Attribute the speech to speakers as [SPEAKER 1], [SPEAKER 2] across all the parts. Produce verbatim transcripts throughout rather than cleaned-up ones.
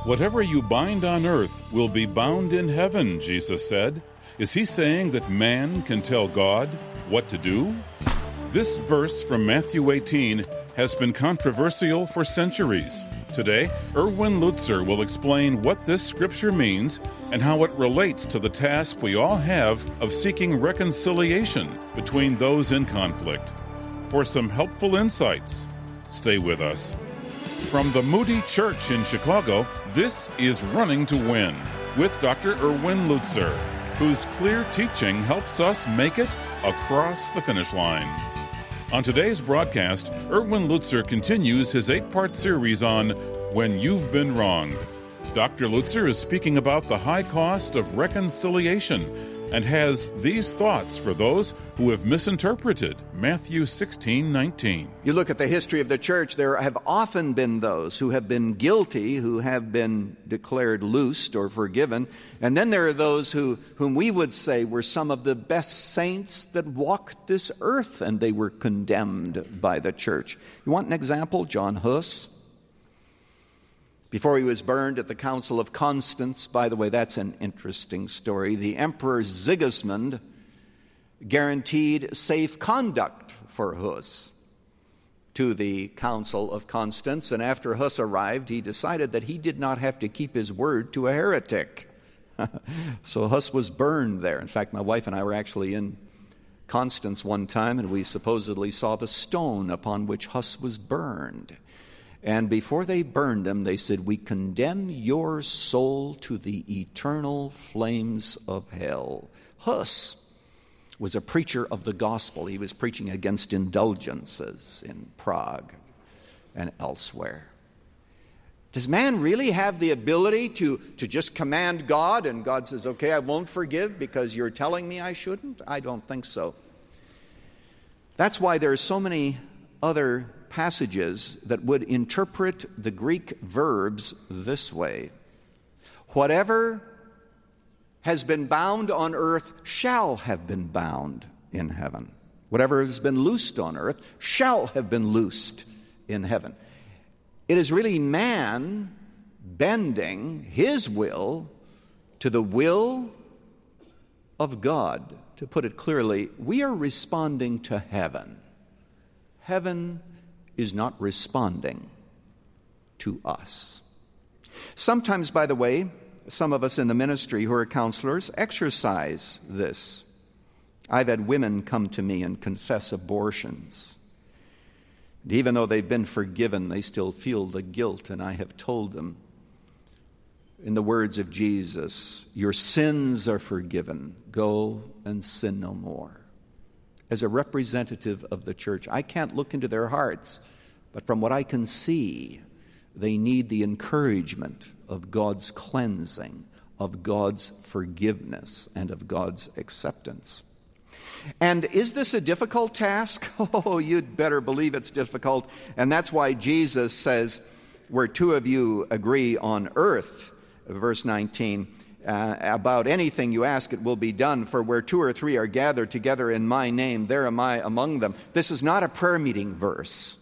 [SPEAKER 1] Whatever you bind on earth will be bound in heaven, Jesus said. Is he saying that man can tell God what to do? This verse from Matthew eighteen has been controversial for centuries. Today, Erwin Lutzer will explain what this scripture means and how it relates to the task we all have of seeking reconciliation between those in conflict. For some helpful insights, stay with us. From the Moody Church in Chicago, this is Running to Win with Doctor Erwin Lutzer, whose clear teaching helps us make it across the finish line. On today's broadcast, Erwin Lutzer continues his eight-part series on When You've Been Wronged. Doctor Lutzer is speaking about the high cost of reconciliation and has these thoughts for those who have misinterpreted Matthew sixteen nineteen.
[SPEAKER 2] You look at the history of the church, there have often been those who have been guilty, who have been declared loosed or forgiven, and then there are those who, whom we would say were some of the best saints that walked this earth, and they were condemned by the church. You want an example? John Hus. Before he was burned at the Council of Constance, by the way, that's an interesting story, the Emperor Sigismund guaranteed safe conduct for Hus to the Council of Constance, and after Hus arrived, he decided that he did not have to keep his word to a heretic. So Hus was burned there. In fact, my wife and I were actually in Constance one time, and we supposedly saw the stone upon which Hus was burned. And before they burned him, they said, "We condemn your soul to the eternal flames of hell." Hus was a preacher of the gospel. He was preaching against indulgences in Prague and elsewhere. Does man really have the ability to, to just command God, and God says, "Okay, I won't forgive because you're telling me I shouldn't"? I don't think so. That's why there are so many other passages that would interpret the Greek verbs this way. Whatever has been bound on earth shall have been bound in heaven. Whatever has been loosed on earth shall have been loosed in heaven. It is really man bending his will to the will of God. To put it clearly, we are responding to heaven. Heaven is not responding to us. Sometimes, by the way, some of us in the ministry who are counselors exercise this. I've had women come to me and confess abortions. And even though they've been forgiven, they still feel the guilt, and I have told them, in the words of Jesus, "Your sins are forgiven. Go and sin no more." As a representative of the church, I can't look into their hearts, but from what I can see, they need the encouragement of God's cleansing, of God's forgiveness, and of God's acceptance. And is this a difficult task? Oh, you'd better believe it's difficult. And that's why Jesus says, where two of you agree on earth, verse nineteen, Uh, about anything you ask, it will be done. For where two or three are gathered together in my name, there am I among them. This is not a prayer meeting verse.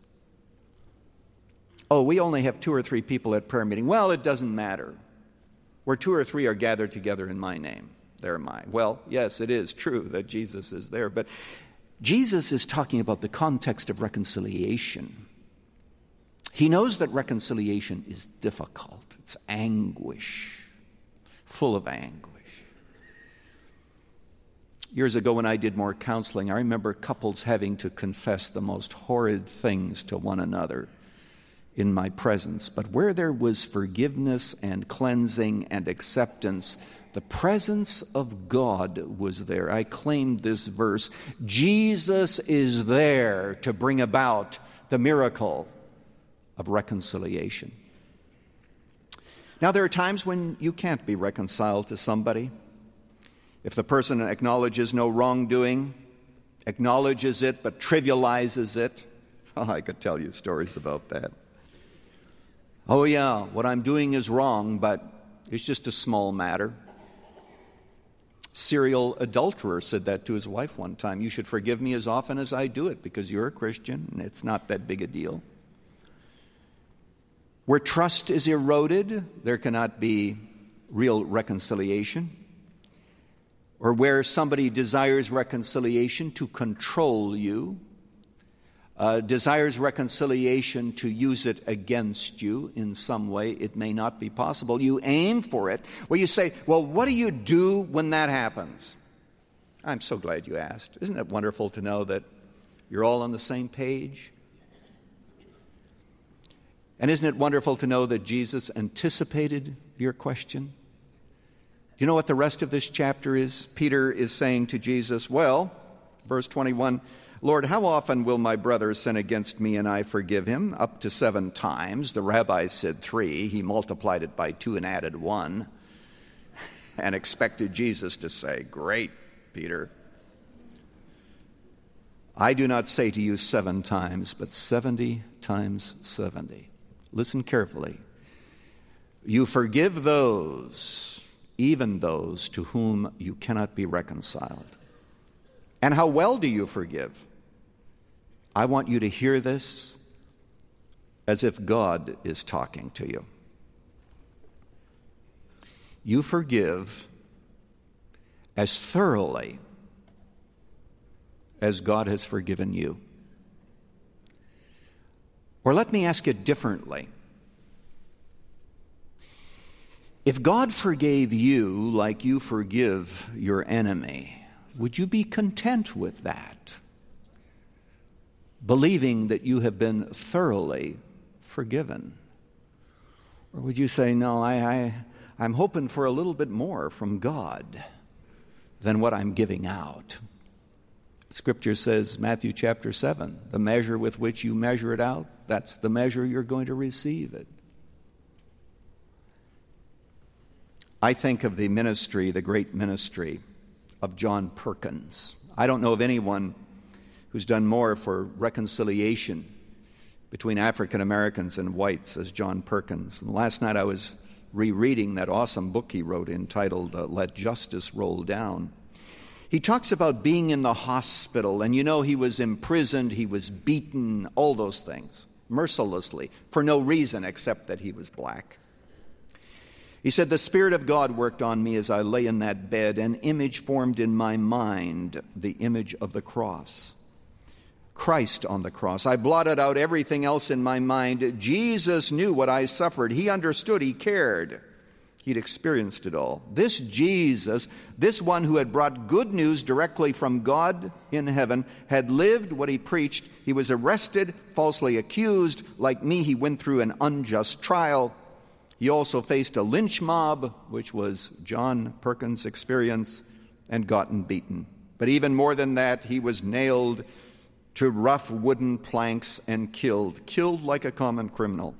[SPEAKER 2] Oh, we only have two or three people at prayer meeting. Well, it doesn't matter. Where two or three are gathered together in my name, there am I. Well, yes, it is true that Jesus is there. But Jesus is talking about the context of reconciliation. He knows that reconciliation is difficult. It's anguish. Full of anguish. Years ago when I did more counseling, I remember couples having to confess the most horrid things to one another in my presence. But where there was forgiveness and cleansing and acceptance, the presence of God was there. I claimed this verse. Jesus is there to bring about the miracle of reconciliation. Now, there are times when you can't be reconciled to somebody. If the person acknowledges no wrongdoing, acknowledges it but trivializes it, oh, I could tell you stories about that. Oh, yeah, what I'm doing is wrong, but it's just a small matter. Serial adulterer said that to his wife one time. "You should forgive me as often as I do it because you're a Christian and it's not that big a deal." Where trust is eroded, there cannot be real reconciliation. Or where somebody desires reconciliation to control you, uh, desires reconciliation to use it against you in some way, it may not be possible. You aim for it. Well, you say, well, what do you do when that happens? I'm so glad you asked. Isn't it wonderful to know that you're all on the same page? And isn't it wonderful to know that Jesus anticipated your question? Do you know what the rest of this chapter is? Peter is saying to Jesus, well, verse twenty-one, Lord, how often will my brother sin against me and I forgive him? Up to seven times. The rabbi said three. He multiplied it by two and added one and expected Jesus to say, great, Peter. I do not say to you seven times, but seventy times seventy. Listen carefully. You forgive those, even those to whom you cannot be reconciled. And how well do you forgive? I want you to hear this as if God is talking to you. You forgive as thoroughly as God has forgiven you. Or let me ask it differently. If God forgave you like you forgive your enemy, would you be content with that? Believing that you have been thoroughly forgiven? Or would you say, no, I, I, I'm hoping for a little bit more from God than what I'm giving out? Scripture says, Matthew chapter seven, the measure with which you measure it out, that's the measure you're going to receive it. I think of the ministry, the great ministry of John Perkins. I don't know of anyone who's done more for reconciliation between African Americans and whites as John Perkins. And last night I was rereading that awesome book he wrote entitled uh, Let Justice Roll Down. He talks about being in the hospital, and you know he was imprisoned, he was beaten, all those things, mercilessly, for no reason except that he was black. He said, the Spirit of God worked on me as I lay in that bed. An image formed in my mind, the image of the cross. Christ on the cross. I blotted out everything else in my mind. Jesus knew what I suffered. He understood. He cared. He'd experienced it all. This Jesus, this one who had brought good news directly from God in heaven, had lived what he preached. He was arrested, falsely accused. Like me, he went through an unjust trial. He also faced a lynch mob, which was John Perkins' experience, and gotten beaten. But even more than that, he was nailed to rough wooden planks and killed, killed like a common criminal.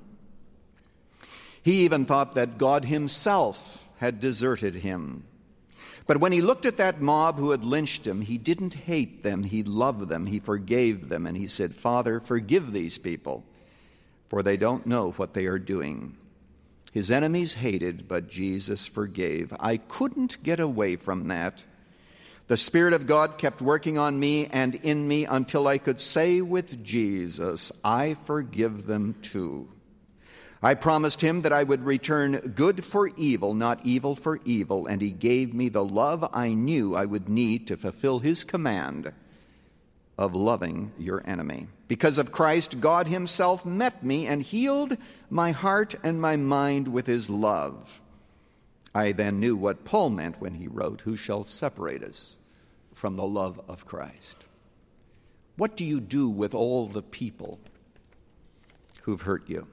[SPEAKER 2] He even thought that God himself had deserted him. But when he looked at that mob who had lynched him, he didn't hate them, he loved them, he forgave them, and he said, Father, forgive these people, for they don't know what they are doing. His enemies hated, but Jesus forgave. I couldn't get away from that. The Spirit of God kept working on me and in me until I could say with Jesus, I forgive them too. I promised him that I would return good for evil, not evil for evil, and he gave me the love I knew I would need to fulfill his command of loving your enemy. Because of Christ, God himself met me and healed my heart and my mind with his love. I then knew what Paul meant when he wrote, who shall separate us from the love of Christ? What do you do with all the people who've hurt you?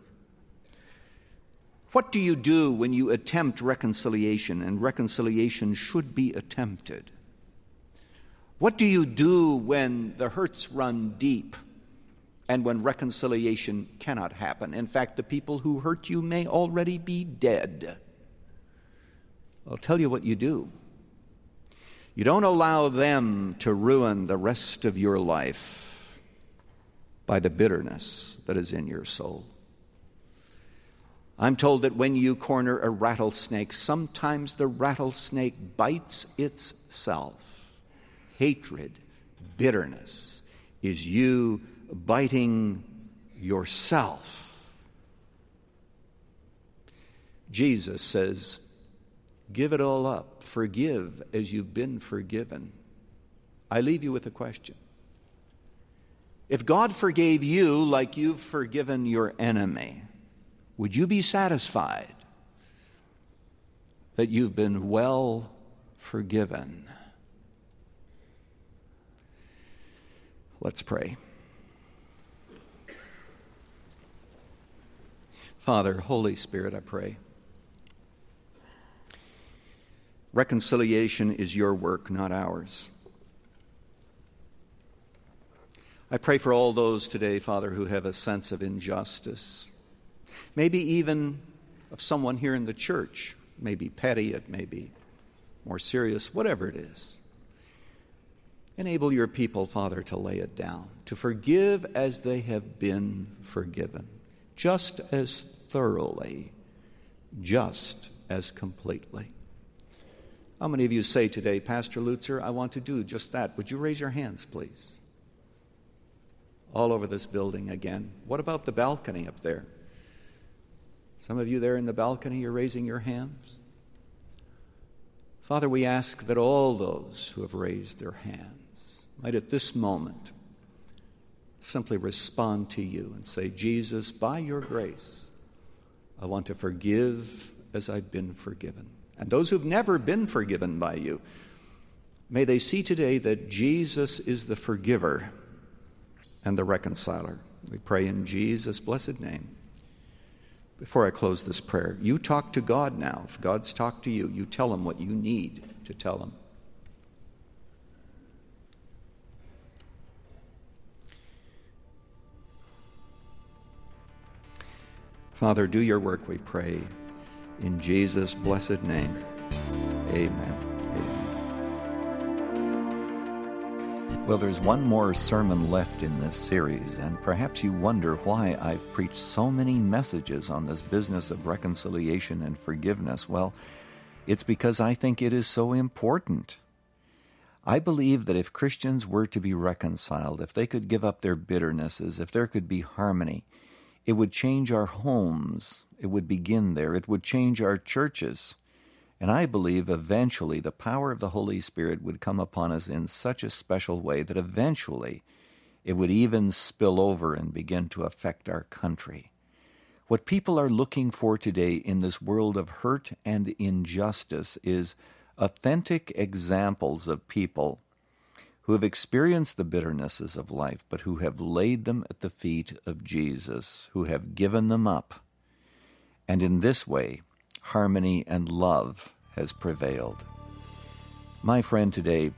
[SPEAKER 2] What do you do when you attempt reconciliation, and reconciliation should be attempted? What do you do when the hurts run deep and when reconciliation cannot happen? In fact, the people who hurt you may already be dead. I'll tell you what you do. You don't allow them to ruin the rest of your life by the bitterness that is in your soul. I'm told that when you corner a rattlesnake, sometimes the rattlesnake bites itself. Hatred, bitterness is you biting yourself. Jesus says, give it all up. Forgive as you've been forgiven. I leave you with a question. If God forgave you like you've forgiven your enemy, would you be satisfied that you've been well forgiven? Let's pray. Father, Holy Spirit, I pray. Reconciliation is your work, not ours. I pray for all those today, Father, who have a sense of injustice. Maybe even of someone here in the church. It may be petty, it may be more serious, whatever it is. Enable your people, Father, to lay it down, to forgive as they have been forgiven, just as thoroughly, just as completely. How many of you say today, Pastor Lutzer, I want to do just that? Would you raise your hands, please? All over this building again. What about the balcony up there? Some of you there in the balcony, you're raising your hands. Father, we ask that all those who have raised their hands might at this moment simply respond to you and say, Jesus, by your grace, I want to forgive as I've been forgiven. And those who've never been forgiven by you, may they see today that Jesus is the forgiver and the reconciler. We pray in Jesus' blessed name. Before I close this prayer, you talk to God now. If God's talked to you, you tell him what you need to tell him. Father, do your work, we pray. In Jesus' blessed name, amen. Well, there's one more sermon left in this series, and perhaps you wonder why I've preached so many messages on this business of reconciliation and forgiveness. Well, it's because I think it is so important. I believe that if Christians were to be reconciled, if they could give up their bitternesses, if there could be harmony, it would change our homes. It would begin there. It would change our churches. And I believe eventually the power of the Holy Spirit would come upon us in such a special way that eventually it would even spill over and begin to affect our country. What people are looking for today in this world of hurt and injustice is authentic examples of people who have experienced the bitternesses of life, but who have laid them at the feet of Jesus, who have given them up. And in this way, harmony and love has prevailed. My friend, today,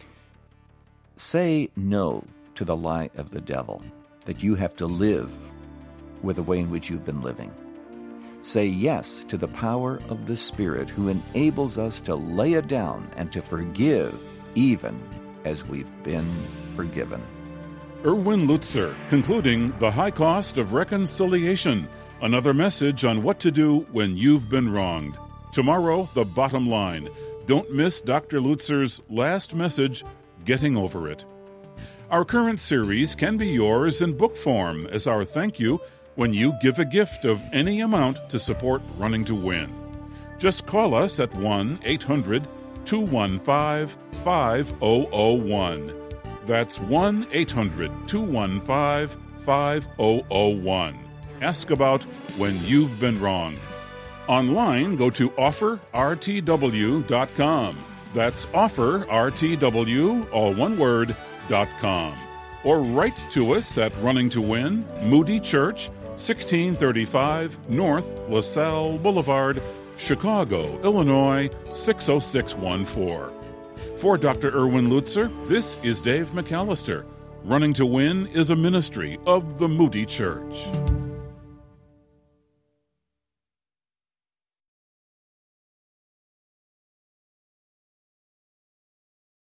[SPEAKER 2] say no to the lie of the devil that you have to live with the way in which you've been living. Say yes to the power of the Spirit who enables us to lay it down and to forgive even as we've been forgiven.
[SPEAKER 1] Erwin Lutzer, concluding The High Cost of Reconciliation. Another message on what to do when you've been wronged. Tomorrow, the bottom line. Don't miss Doctor Lutzer's last message, Getting Over It. Our current series can be yours in book form as our thank you when you give a gift of any amount to support Running to Win. Just call us at one eight hundred two one five five zero zero one. That's one eight hundred two one five five zero zero one. Ask about when you've been wronged. Online, go to offer r t w dot com. That's offer r t w, all one word, dot com. Or write to us at Running to Win, Moody Church, sixteen thirty-five North LaSalle Boulevard, Chicago, Illinois, six oh six one four. For Doctor Erwin Lutzer, this is Dave McAllister. Running to Win is a ministry of the Moody Church.